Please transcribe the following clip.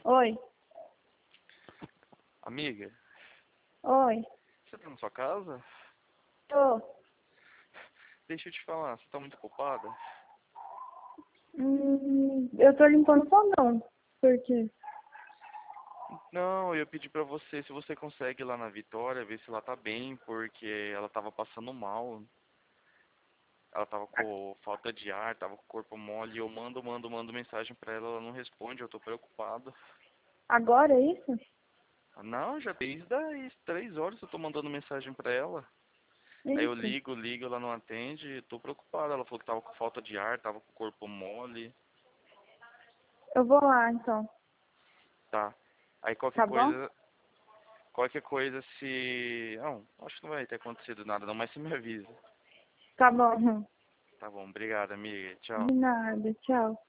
Oi, Amiga, oi, você tá na sua casa? tô. Deixa eu te falar, você tá muito ocupada? Eu tô limpando o fogão. Por quê? Não, eu ia pedir pra você se você consegue ir lá na Vitória, ver se ela tá bem, porque ela tava passando mal. Ela tava com falta de ar, tava com o corpo mole, e eu mando mensagem pra ela não responde, eu tô preocupado. Agora é isso? Não, já desde as 3 horas eu tô mandando mensagem pra ela. Aí eu Isso. ligo, ela não atende, tô preocupado. Ela falou que tava com falta de ar, tava com o corpo mole. Eu vou lá, então. Tá. Aí Tá bom? qualquer coisa se... Não, acho que não vai ter acontecido nada não, mas você me avisa. Tá bom. Tá bom, obrigado, amiga. Tchau. De nada. Tchau.